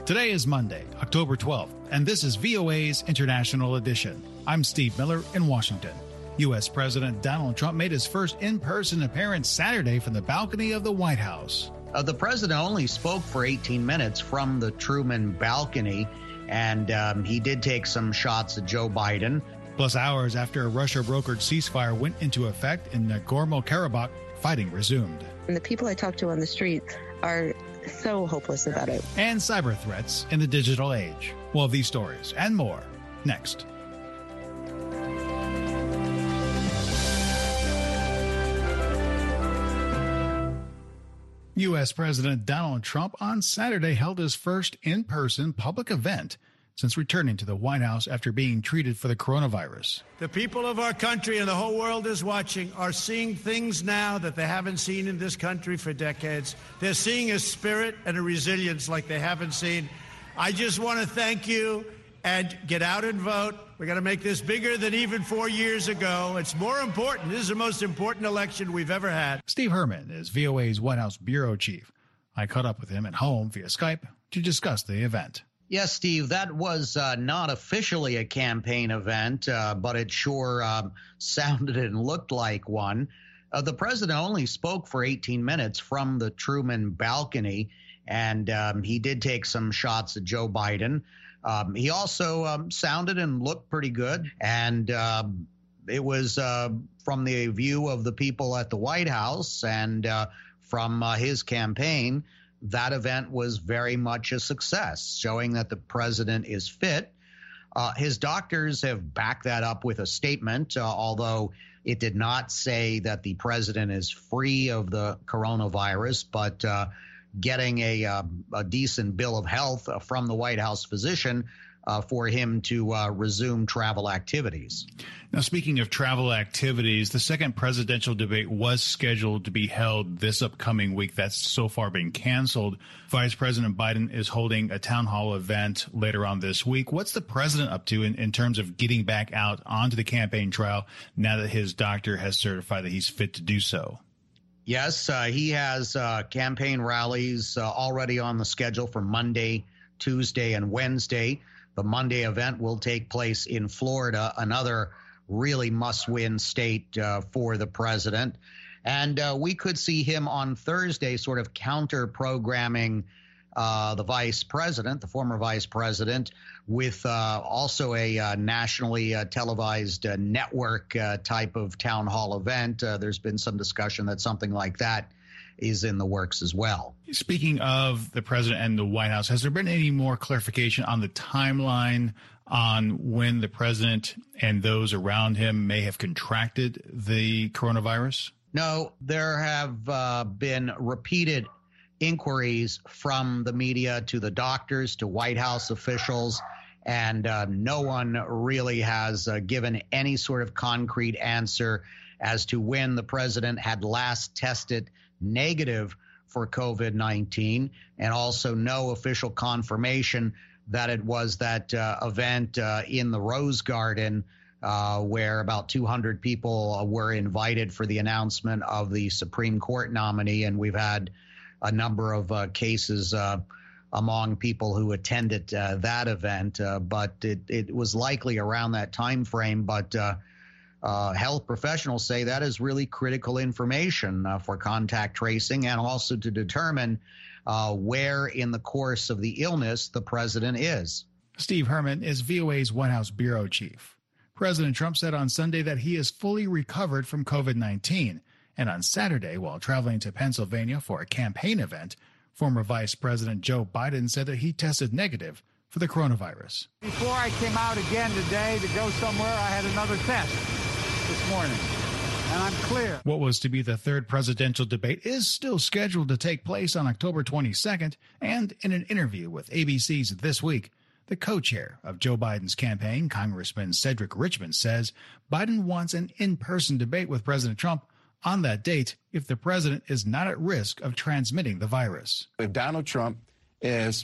Today is Monday, October 12th, and this is VOA's International Edition. I'm Steve Miller in Washington. U.S. President Donald Trump made his first in-person appearance Saturday from the balcony of the White House. The president only spoke for 18 minutes from the Truman balcony, and he did take some shots at Joe Biden. Plus, hours after a Russia-brokered ceasefire went into effect in Nagorno-Karabakh, fighting resumed. And the people I talk to on the street are so hopeless about it. And cyber threats in the digital age. Well, these stories and more next. U.S. President Donald Trump on Saturday held his first in-person public event since returning to the White House after being treated for the coronavirus. The people of our country and the whole world is watching are seeing things now that they haven't seen in this country for decades. They're seeing a spirit and a resilience like they haven't seen. I just want to thank you and get out and vote. We're going to make this bigger than even 4 years ago. It's more important. This is the most important election we've ever had. Steve Herman is VOA's White House bureau chief. I caught up with him at home via Skype to discuss the event. Yes, Steve, that was not officially a campaign event, but it sure sounded and looked like one. The president only spoke for 18 minutes from the Truman balcony, and he did take some shots at Joe Biden. He also sounded and looked pretty good, and it was from the view of the people at the White House and from his campaign. That event was very much a success, showing that the president is fit. His doctors have backed that up with a statement, although it did not say that the president is free of the coronavirus, but getting a decent bill of health from the White House physician for him to resume travel activities. Now, speaking of travel activities, the second presidential debate was scheduled to be held this upcoming week. That's so far been canceled. Vice President Biden is holding a town hall event later on this week. What's the president up to in terms of getting back out onto the campaign trail now that his doctor has certified that he's fit to do so? Yes, he has campaign rallies already on the schedule for Monday, Tuesday, and Wednesday. The Monday event will take place in Florida, another really must-win state for the president. And we could see him on Thursday sort of counter-programming the vice president, the former vice president, with also a nationally televised network type of town hall event. There's been some discussion that something like that is in the works as well. Speaking of the president and the White House, has there been any more clarification on the timeline on when the president and those around him may have contracted the coronavirus? No, there have been repeated inquiries from the media to the doctors, to White House officials, and no one really has given any sort of concrete answer as to when the president had last tested negative for COVID-19, and also no official confirmation that it was that event in the Rose Garden where about 200 people were invited for the announcement of the Supreme Court nominee. And we've had a number of cases among people who attended that event, but it was likely around that time frame. But health professionals say that is really critical information for contact tracing and also to determine where in the course of the illness the president is. Steve Herman is VOA's White House bureau chief. President Trump said on Sunday that he is fully recovered from COVID-19. And on Saturday, while traveling to Pennsylvania for a campaign event, former Vice President Joe Biden said that he tested negative for the coronavirus. Before I came out again today to go somewhere, I had another test this morning, and I'm clear. What was to be the third presidential debate is still scheduled to take place on October 22nd, and in an interview with ABC's This Week, the co-chair of Joe Biden's campaign, Congressman Cedric Richmond, says Biden wants an in-person debate with President Trump on that date if the president is not at risk of transmitting the virus. If Donald Trump is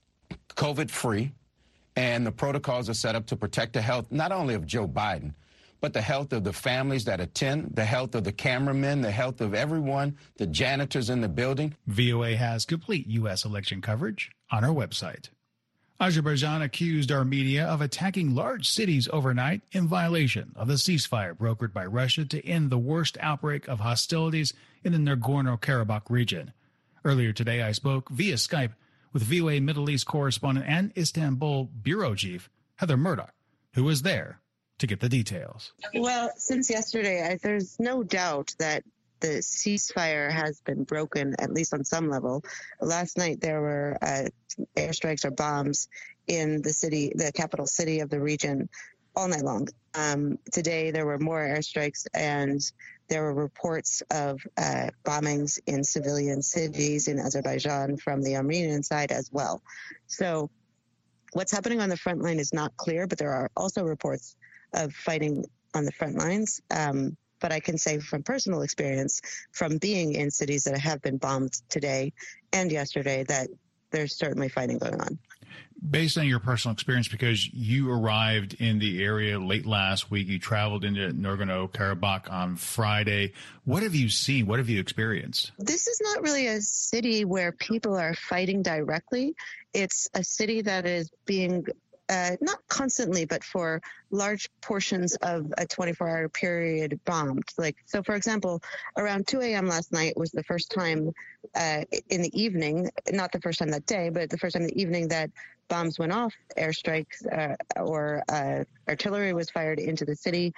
COVID-free and the protocols are set up to protect the health not only of Joe Biden, but the health of the families that attend, the health of the cameramen, the health of everyone, the janitors in the building. VOA has complete U.S. election coverage on our website. Azerbaijan accused Armenia of attacking large cities overnight in violation of the ceasefire brokered by Russia to end the worst outbreak of hostilities in the Nagorno-Karabakh region. Earlier today, I spoke via Skype with VOA Middle East correspondent and Istanbul bureau chief Heather Murdoch, who was there to get the details. Well, since yesterday, there's no doubt that the ceasefire has been broken, at least on some level. Last night, there were airstrikes or bombs in the city, the capital city of the region, all night long. Today, there were more airstrikes, and there were reports of bombings in civilian cities in Azerbaijan from the Armenian side as well. So what's happening on the front line is not clear, but there are also reports of fighting on the front lines. But I can say from personal experience, from being in cities that have been bombed today and yesterday, that there's certainly fighting going on. Based on your personal experience, because you arrived in the area late last week, you traveled into Nagorno-Karabakh on Friday. What have you seen? What have you experienced? This is not really a city where people are fighting directly. It's a city that is being not constantly, but for large portions of a 24-hour period bombed. So for example, around 2 a.m. last night was the first time in the evening, not the first time that day, but the first time in the evening that bombs went off, airstrikes or artillery was fired into the city,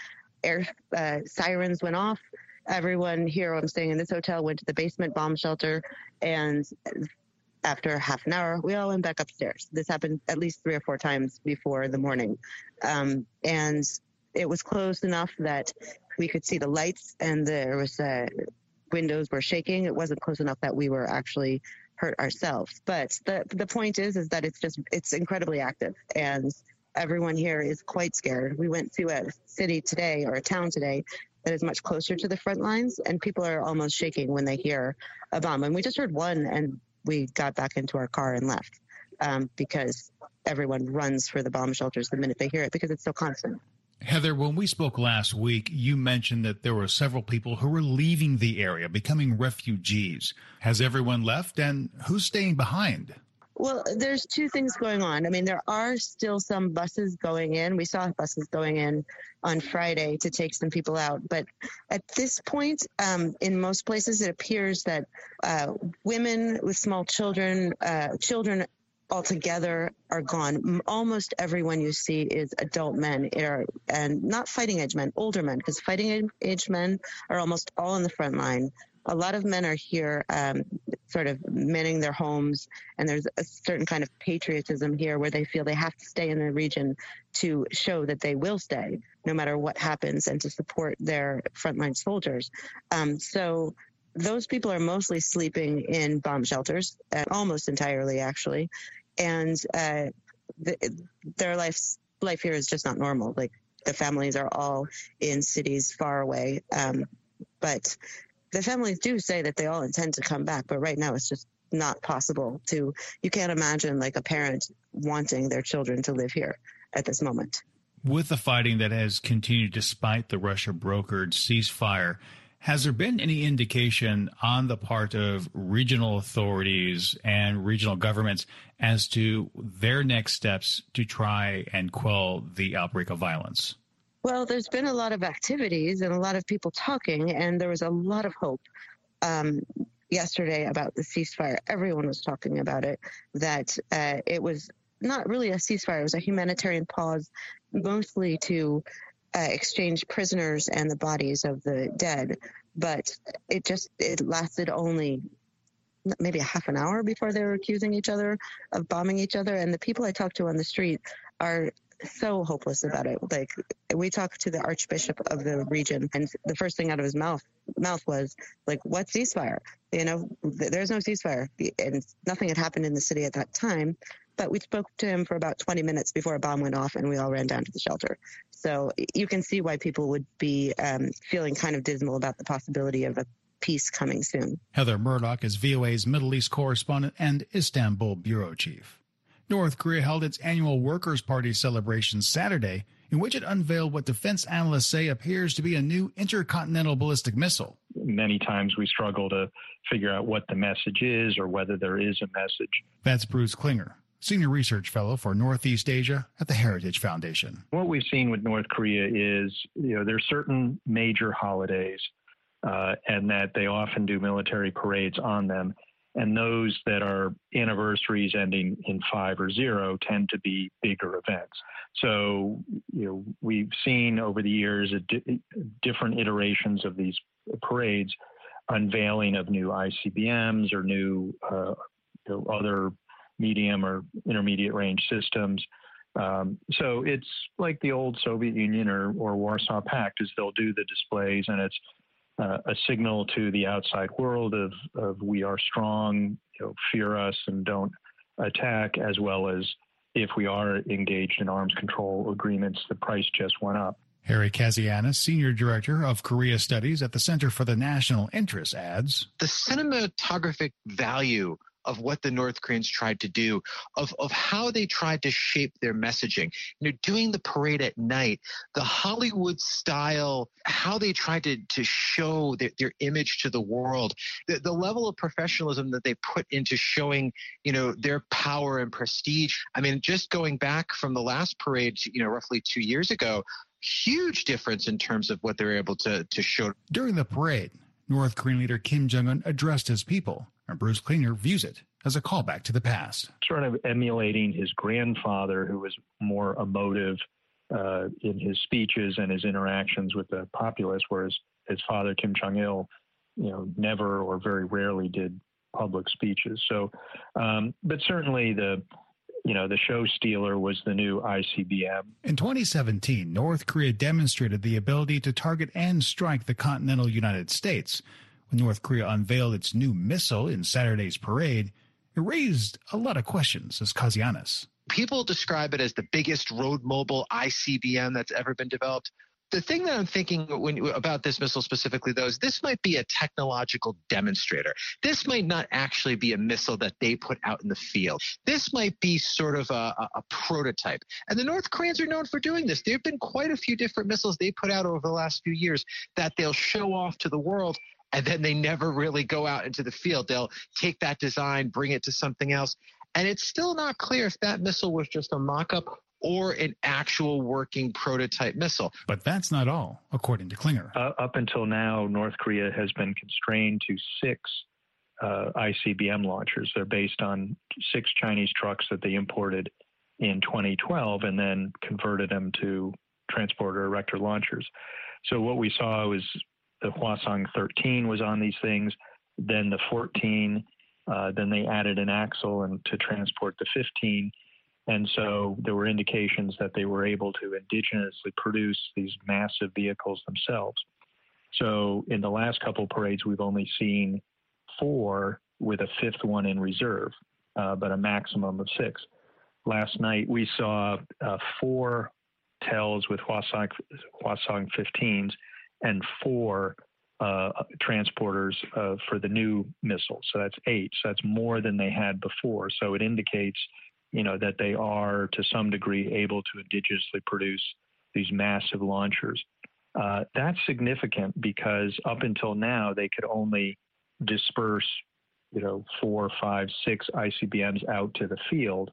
sirens went off. Everyone here, I'm staying in this hotel, went to the basement bomb shelter, and after half an hour, we all went back upstairs. This happened at least 3 or 4 times before the morning. And it was close enough that we could see the lights, and there was windows were shaking. It wasn't close enough that we were actually hurt ourselves. But the point is that it's incredibly active, and everyone here is quite scared. We went to a city today, or a town today, that is much closer to the front lines, and people are almost shaking when they hear a bomb. And we just heard one, and we got back into our car and left because everyone runs for the bomb shelters the minute they hear it because it's so constant. Heather, when we spoke last week, you mentioned that there were several people who were leaving the area, becoming refugees. Has everyone left, and who's staying behind? Well, there's 2 things going on. I mean, there are still some buses going in. We saw buses going in on Friday to take some people out. But at this point, in most places, it appears that women with small children, children altogether are gone. Almost everyone you see is adult men, and not fighting age men, older men, because fighting age men are almost all in the front line. A lot of men are here sort of manning their homes, and there's a certain kind of patriotism here where they feel they have to stay in the region to show that they will stay no matter what happens and to support their frontline soldiers. So those people are mostly sleeping in bomb shelters, almost entirely actually, and their life here is just not normal. Like, the families are all in cities far away, but the families do say that they all intend to come back, but right now it's just not possible you can't imagine like a parent wanting their children to live here at this moment. With the fighting that has continued despite the Russia-brokered ceasefire, has there been any indication on the part of regional authorities and regional governments as to their next steps to try and quell the outbreak of violence? Well, there's been a lot of activities and a lot of people talking, and there was a lot of hope yesterday about the ceasefire. Everyone was talking about it, that it was not really a ceasefire. It was a humanitarian pause, mostly to exchange prisoners and the bodies of the dead. But it lasted only maybe a half an hour before they were accusing each other of bombing each other. And the people I talked to on the street are so hopeless about it. Like, we talked to the Archbishop of the region, and the first thing out of his mouth was like, "What ceasefire? There's no ceasefire." And nothing had happened in the city at that time. But we spoke to him for about 20 minutes before a bomb went off, and we all ran down to the shelter. So you can see why people would be feeling kind of dismal about the possibility of a peace coming soon. Heather Murdoch is VOA's Middle East correspondent and Istanbul bureau chief. North Korea held its annual Workers' Party celebration Saturday, in which it unveiled what defense analysts say appears to be a new intercontinental ballistic missile. Many times we struggle to figure out what the message is or whether there is a message. That's Bruce Klinger, Senior Research Fellow for Northeast Asia at the Heritage Foundation. What we've seen with North Korea is, there's certain major holidays and that they often do military parades on them. And those that are anniversaries ending in 5 or 0 tend to be bigger events. So, we've seen over the years different iterations of these parades, unveiling of new ICBMs or new other medium or intermediate range systems. So it's like the old Soviet Union or Warsaw Pact, is they'll do the displays, and it's a signal to the outside world of we are strong, fear us and don't attack, as well as if we are engaged in arms control agreements, the price just went up. Harry Kazianis, Senior Director of Korea Studies at the Center for the National Interest, adds, the cinematographic value of what the North Koreans tried to do, of how they tried to shape their messaging. Doing the parade at night, the Hollywood style, how they tried to show their image to the world, the level of professionalism that they put into showing, their power and prestige. I mean, just going back from the last parade, roughly 2 years ago, huge difference in terms of what they're able to show. During the parade, North Korean leader Kim Jong-un addressed his people, and Bruce Klinger views it as a callback to the past. Sort of emulating his grandfather, who was more emotive in his speeches and his interactions with the populace, whereas his father, Kim Jong-il, never or very rarely did public speeches. So, but certainly the show stealer was the new ICBM. In 2017, North Korea demonstrated the ability to target and strike the continental United States. When North Korea unveiled its new missile in Saturday's parade, it raised a lot of questions, says Kazianis. People describe it as the biggest road mobile ICBM that's ever been developed. The thing that I'm thinking about this missile specifically, though, is this might be a technological demonstrator. This might not actually be a missile that they put out in the field. This might be sort of a prototype. And the North Koreans are known for doing this. There have been quite a few different missiles they put out over the last few years that they'll show off to the world, and then they never really go out into the field. They'll take that design, bring it to something else. And it's still not clear if that missile was just a mock-up or an actual working prototype missile. But that's not all, according to Klinger. Up until now, North Korea has been constrained to 6 ICBM launchers. They're based on 6 Chinese trucks that they imported in 2012 and then converted them to transporter erector launchers. So what we saw was the Hwasong 13 was on these things, then the 14, then they added an axle and to transport the 15. And so there were indications that they were able to indigenously produce these massive vehicles themselves. So in the last couple of parades, we've only seen 4 with a 5th one in reserve, but a maximum of 6. Last night, we saw 4 TELs with Hwasong 15s and 4 transporters for the new missile. So that's 8. So that's more than they had before. So it indicates that they are, to some degree, able to indigenously produce these massive launchers. That's significant because up until now, they could only disperse, 4, 5, 6 ICBMs out to the field.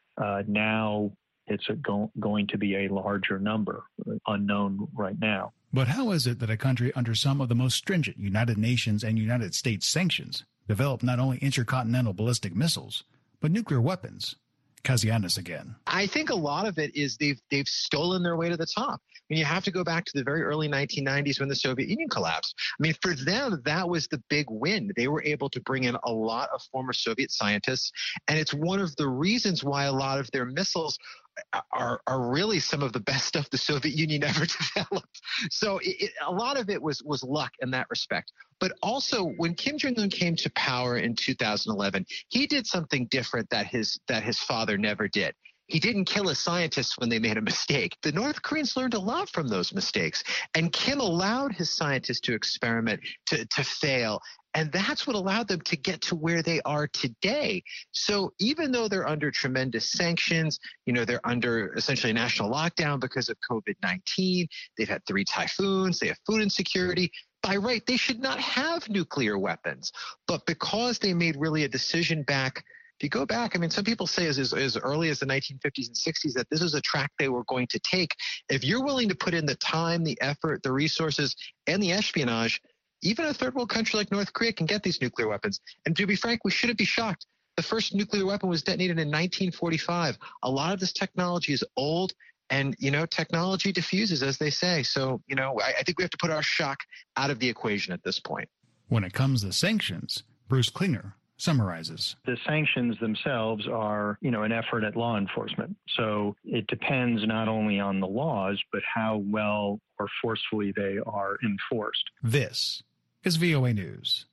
Now it's going to be a larger number, unknown right now. But how is it that a country under some of the most stringent United Nations and United States sanctions developed not only intercontinental ballistic missiles, but nuclear weapons? Kazianis again. I think a lot of it is they've stolen their way to the top. I mean, you have to go back to the very early 1990s when the Soviet Union collapsed. I mean, for them, that was the big win. They were able to bring in a lot of former Soviet scientists, and it's one of the reasons why a lot of their missiles are really some of the best stuff the Soviet Union ever developed. So a lot of it was luck in that respect. But also, when Kim Jong-un came to power in 2011, he did something different that his father never did. He didn't kill his scientists when they made a mistake. The North Koreans learned a lot from those mistakes. And Kim allowed his scientists to experiment, to fail. And that's what allowed them to get to where they are today. So even though they're under tremendous sanctions, they're under essentially a national lockdown because of COVID-19, they've had 3 typhoons, they have food insecurity. By right, they should not have nuclear weapons. But because they made really a decision back If you go back, I mean, some people say as early as the 1950s and 60s that this is a track they were going to take. If you're willing to put in the time, the effort, the resources, and the espionage, even a third world country like North Korea can get these nuclear weapons. And to be frank, we shouldn't be shocked. The first nuclear weapon was detonated in 1945. A lot of this technology is old, and, technology diffuses, as they say. So, I think we have to put our shock out of the equation at this point. When it comes to sanctions, Bruce Klinger summarizes. The sanctions themselves are, an effort at law enforcement. So it depends not only on the laws, but how well or forcefully they are enforced. This is VOA News.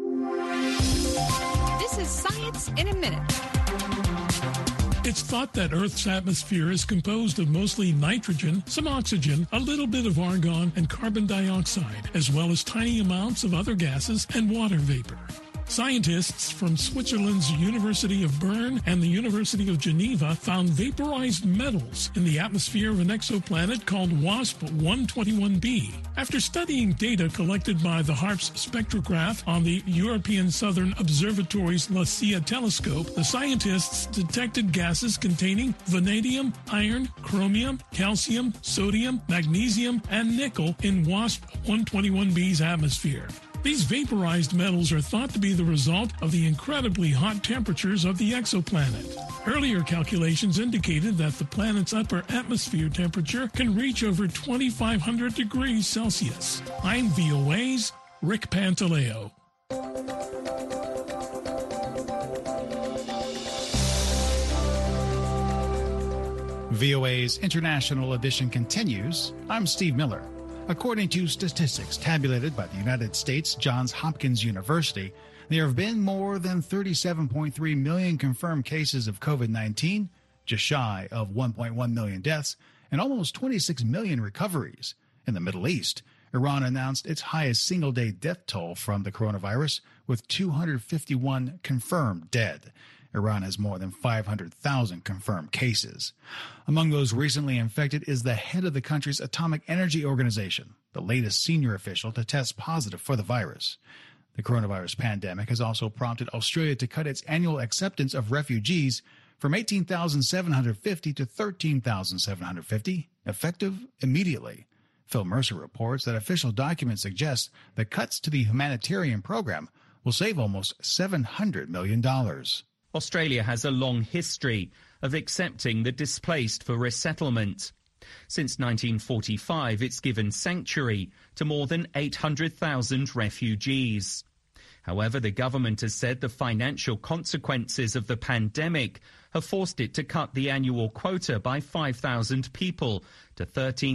This is Science in a Minute. It's thought that Earth's atmosphere is composed of mostly nitrogen, some oxygen, a little bit of argon, and carbon dioxide, as well as tiny amounts of other gases and water vapor. Scientists from Switzerland's University of Bern and the University of Geneva found vaporized metals in the atmosphere of an exoplanet called WASP-121b. After studying data collected by the HARPS spectrograph on the European Southern Observatory's La Silla telescope, the scientists detected gases containing vanadium, iron, chromium, calcium, sodium, magnesium, and nickel in WASP-121b's atmosphere. These vaporized metals are thought to be the result of the incredibly hot temperatures of the exoplanet. Earlier calculations indicated that the planet's upper atmosphere temperature can reach over 2,500 degrees Celsius. I'm VOA's Rick Pantaleo. VOA's International Edition continues. I'm Steve Miller. According to statistics tabulated by the United States Johns Hopkins University, there have been more than 37.3 million confirmed cases of COVID-19, just shy of 1.1 million deaths, and almost 26 million recoveries. In the Middle East, Iran announced its highest single-day death toll from the coronavirus, with 251 confirmed dead. Iran has more than 500,000 confirmed cases. Among those recently infected is the head of the country's Atomic Energy Organization, the latest senior official to test positive for the virus. The coronavirus pandemic has also prompted Australia to cut its annual acceptance of refugees from 18,750 to 13,750, effective immediately. Phil Mercer reports that official documents suggest the cuts to the humanitarian program will save almost $700 million. Australia has a long history of accepting the displaced for resettlement. Since 1945, it's given sanctuary to more than 800,000 refugees. However, the government has said the financial consequences of the pandemic have forced it to cut the annual quota by 5,000 people to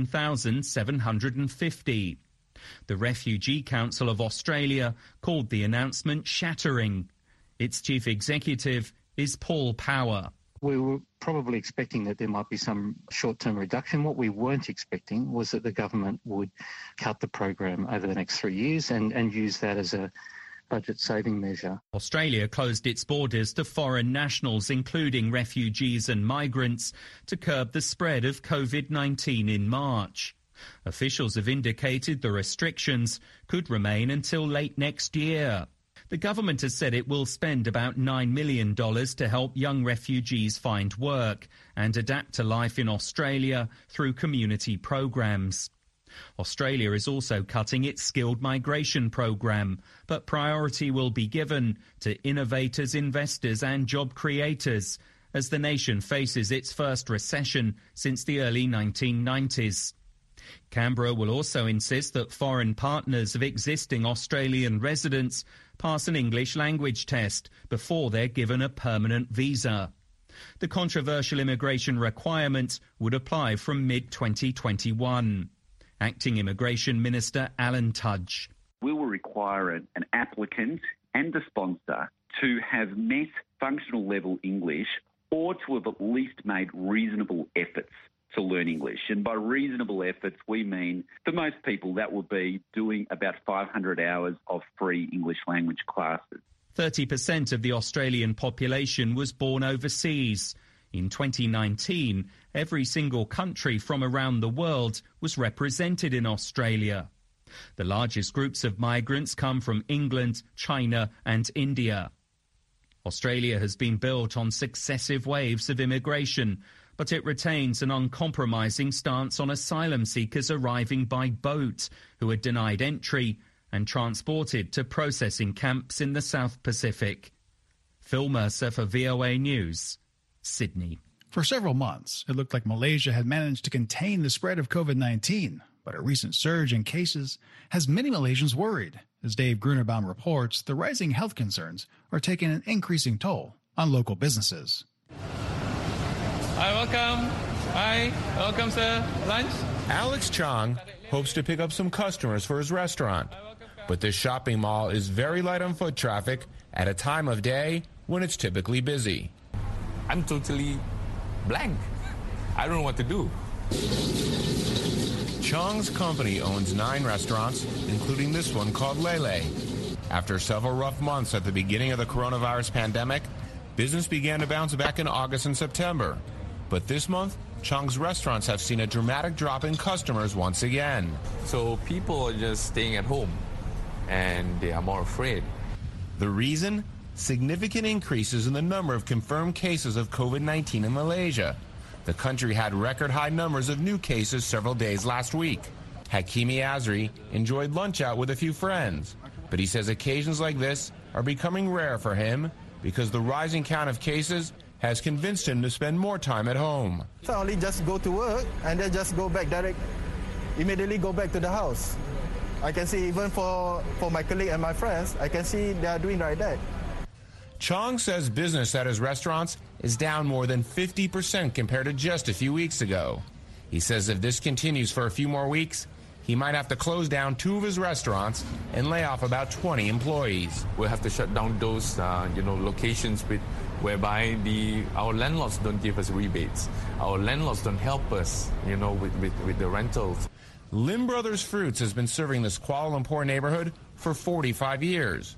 13,750. The Refugee Council of Australia called the announcement shattering. Its chief executive is Paul Power. We were probably expecting that there might be some short-term reduction. What we weren't expecting was that the government would cut the program over the next 3 years and use that as a budget-saving measure. Australia closed its borders to foreign nationals, including refugees and migrants, to curb the spread of COVID-19 in March. Officials have indicated the restrictions could remain until late next year. The government has said it will spend about $9 million to help young refugees find work and adapt to life in Australia through community programs. Australia is also cutting its skilled migration program, but priority will be given to innovators, investors and job creators as the nation faces its first recession since the early 1990s. Canberra will also insist that foreign partners of existing Australian residents pass an English language test before they're given a permanent visa. The controversial immigration requirement would apply from mid-2021. Acting Immigration Minister Alan Tudge. We will require an applicant and the sponsor to have met functional level English or to have at least made reasonable efforts to learn English. And by reasonable efforts, we mean, for most people, that would be doing about 500 hours of free English language classes. 30% of the Australian population was born overseas. In 2019, every single country from around the world was represented in Australia. The largest groups of migrants come from England, China and India. Australia has been built on successive waves of immigration, but it retains an uncompromising stance on asylum seekers arriving by boat who are denied entry and transported to processing camps in the South Pacific. Phil Mercer for VOA News, Sydney. For several months, it looked like Malaysia had managed to contain the spread of COVID-19, but a recent surge in cases has many Malaysians worried. As Dave Grunerbaum reports, the rising health concerns are taking an increasing toll on local businesses. Hi, welcome. Hi, welcome, sir. Lunch? Alex Chong hopes to pick up some customers for his restaurant. But this shopping mall is very light on foot traffic at a time of day when it's typically busy. I'm totally blank. I don't know what to do. Chong's company owns 9 restaurants, including this one called Lele. After several rough months at the beginning of the coronavirus pandemic, business began to bounce back in August and September. But this month, Chong's restaurants have seen a dramatic drop in customers once again. So people are just staying at home, and they are more afraid. The reason? Significant increases in the number of confirmed cases of COVID-19 in Malaysia. The country had record high numbers of new cases several days last week. Hakimi Azri enjoyed lunch out with a few friends, but he says occasions like this are becoming rare for him because the rising count of cases has convinced him to spend more time at home. So I only just go to work and then just go back immediately go back to the house. I can see even for my colleague and my friends, I can see they are doing like that. Chong says business at his restaurants is down more than 50% compared to just a few weeks ago. He says if this continues for a few more weeks, he might have to close down 2 of his restaurants and lay off about 20 employees. We'll have to shut down those locations whereby our landlords don't give us rebates. Our landlords don't help us, with the rentals. Lim Brothers Fruits has been serving this Kuala Lumpur neighborhood for 45 years.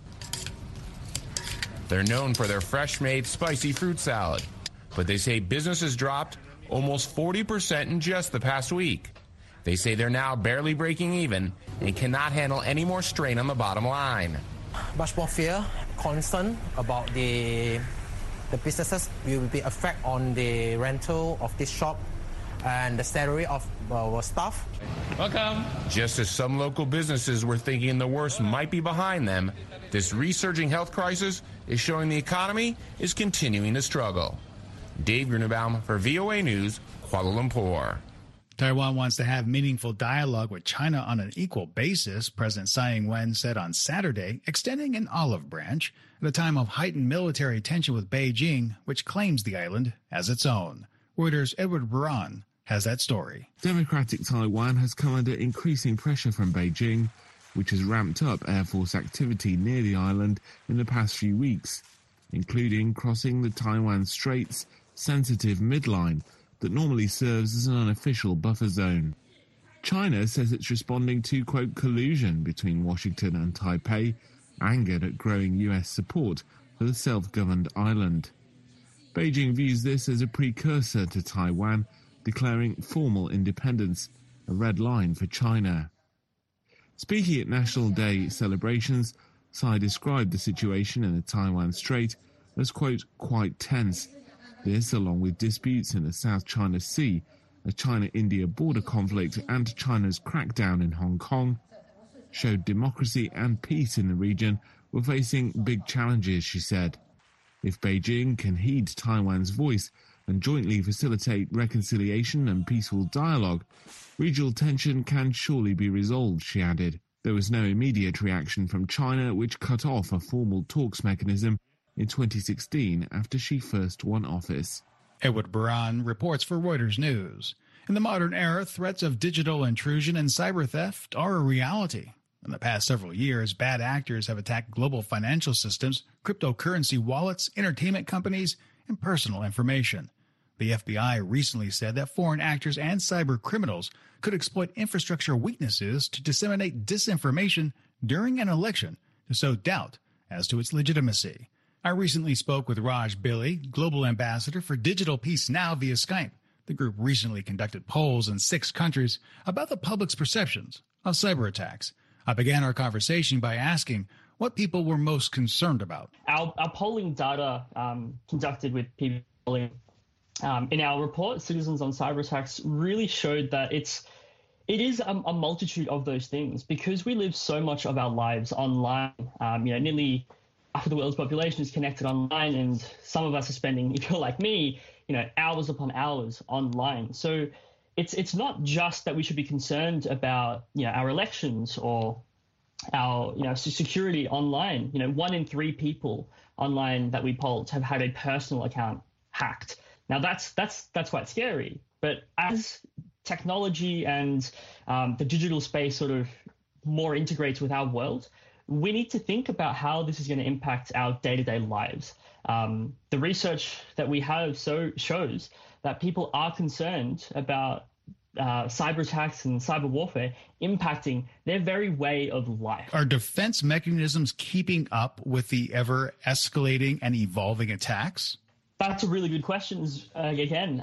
They're known for their fresh-made spicy fruit salad, but they say business has dropped almost 40% in just the past week. They say they're now barely breaking even and cannot handle any more strain on the bottom line. Much more fear, concern about the businesses will be affect on the rental of this shop and the salary of our staff. Welcome. Just as some local businesses were thinking the worst might be behind them, this resurging health crisis is showing the economy is continuing to struggle. Dave Grunerbaum for VOA News, Kuala Lumpur. Taiwan wants to have meaningful dialogue with China on an equal basis, President Tsai Ing-wen said on Saturday, extending an olive branch at a time of heightened military tension with Beijing, which claims the island as its own. Reuters' Edward Buran has that story. Democratic Taiwan has come under increasing pressure from Beijing, which has ramped up Air Force activity near the island in the past few weeks, including crossing the Taiwan Strait's sensitive midline that normally serves as an unofficial buffer zone. China says it's responding to, quote, collusion between Washington and Taipei, angered at growing US support for the self-governed island. Beijing views this as a precursor to Taiwan declaring formal independence, a red line for China. Speaking at National Day celebrations, Tsai described the situation in the Taiwan Strait as, quote, quite tense. This, along with disputes in the South China Sea, a China-India border conflict and China's crackdown in Hong Kong, showed democracy and peace in the region were facing big challenges, she said. If Beijing can heed Taiwan's voice and jointly facilitate reconciliation and peaceful dialogue, regional tension can surely be resolved, she added. There was no immediate reaction from China, which cut off a formal talks mechanism in 2016 after she first won office. Edward Buran reports for Reuters News. In the modern era, threats of digital intrusion and cyber theft are a reality. In the past several years, bad actors have attacked global financial systems, cryptocurrency wallets, entertainment companies, and personal information. The FBI recently said that foreign actors and cyber criminals could exploit infrastructure weaknesses to disseminate disinformation during an election to sow doubt as to its legitimacy. I recently spoke with Raj Billy, Global Ambassador for Digital Peace Now via Skype. The group recently conducted polls in 6 countries about the public's perceptions of cyber attacks. I began our conversation by asking what people were most concerned about. Our polling data conducted with people polling in our report, Citizens on Cyber Attacks, really showed that it is a multitude of those things because we live so much of our lives online. Nearly half of the world's population is connected online, and some of us are spending, if you're like me, hours upon hours online. So it's not just that we should be concerned about our elections or our security online. 1 in 3 people online that we polled have had a personal account hacked. Now that's quite scary. But as technology and the digital space sort of more integrates with our world, we need to think about how this is going to impact our day-to-day lives. The research that we have shows that people are concerned about cyber attacks and cyber warfare impacting their very way of life. Are defense mechanisms keeping up with the ever-escalating and evolving attacks? That's a really good question. Again,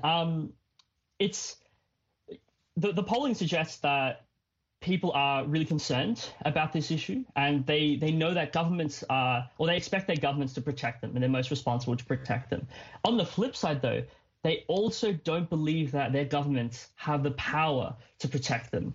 the polling suggests that people are really concerned about this issue, and they know that governments they expect their governments to protect them, and they're most responsible to protect them. On the flip side, though, they also don't believe that their governments have the power to protect them.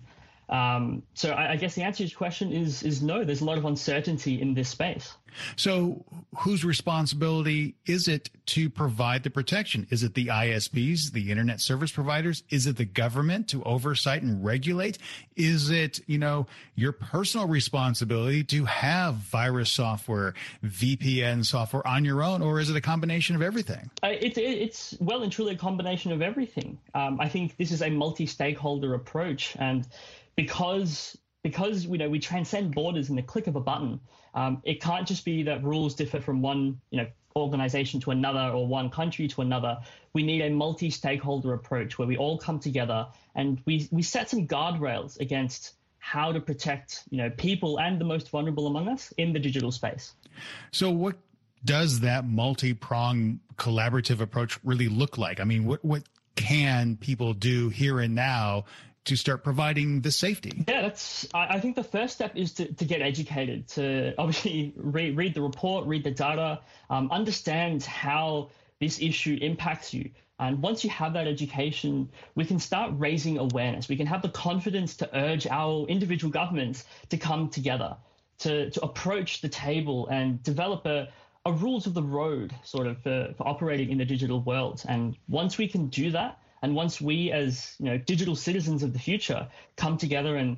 So I guess the answer to your question is no. There's a lot of uncertainty in this space. So whose responsibility is it to provide the protection? Is it the ISPs, the internet service providers? Is it the government to oversight and regulate? Is it, your personal responsibility to have virus software, VPN software on your own, or is it a combination of everything? It's well and truly a combination of everything. I think this is a multi-stakeholder approach, and because we transcend borders in the click of a button, it can't just be that rules differ from one organization to another or one country to another. We need a multi-stakeholder approach where we all come together and we set some guardrails against how to protect people and the most vulnerable among us in the digital space. So what does that multi-pronged collaborative approach really look like? I mean, what can people do here and now to start providing the safety? Yeah, I think the first step is to get educated, to obviously read the report, read the data, understand how this issue impacts you. And once you have that education, we can start raising awareness. We can have the confidence to urge our individual governments to come together, to approach the table and develop a rules of the road sort of for operating in the digital world. And once we can do that, and once we as digital citizens of the future come together and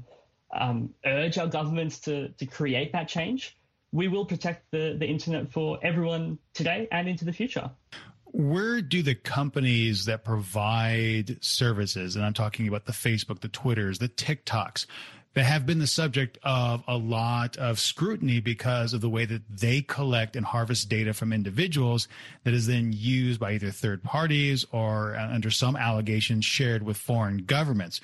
urge our governments to create that change, we will protect the internet for everyone today and into the future. Where do the companies that provide services, and I'm talking about the Facebook, the Twitters, the TikToks, that have been the subject of a lot of scrutiny because of the way that they collect and harvest data from individuals that is then used by either third parties or, under some allegations, shared with foreign governments.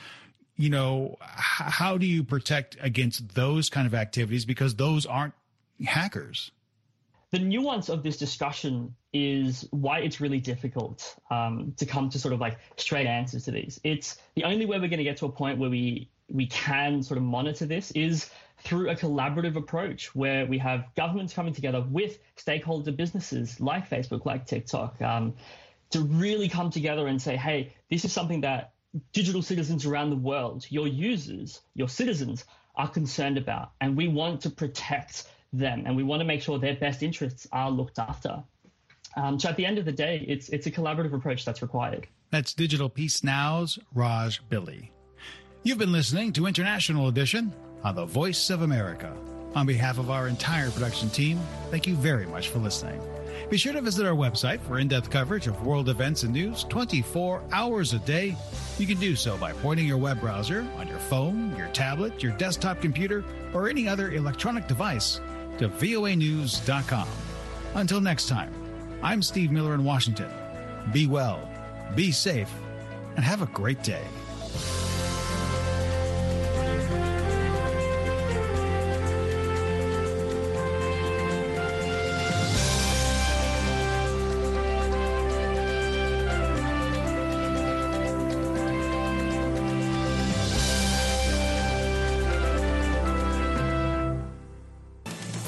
How do you protect against those kind of activities, because those aren't hackers? The nuance of this discussion is why it's really difficult to come to sort of like straight answers to these. It's the only way we're going to get to a point where we can sort of monitor this is through a collaborative approach where we have governments coming together with stakeholder businesses like Facebook, like TikTok, to really come together and say, hey, this is something that digital citizens around the world, your users, your citizens, are concerned about. And we want to protect them, and we want to make sure their best interests are looked after. So at the end of the day, it's a collaborative approach that's required. That's Digital Peace Now's Raj Billy. You've been listening to International Edition on the Voice of America. On behalf of our entire production team, thank you very much for listening. Be sure to visit our website for in-depth coverage of world events and news 24 hours a day. You can do so by pointing your web browser on your phone, your tablet, your desktop computer, or any other electronic device to voanews.com. Until next time, I'm Steve Miller in Washington. Be well, be safe, and have a great day.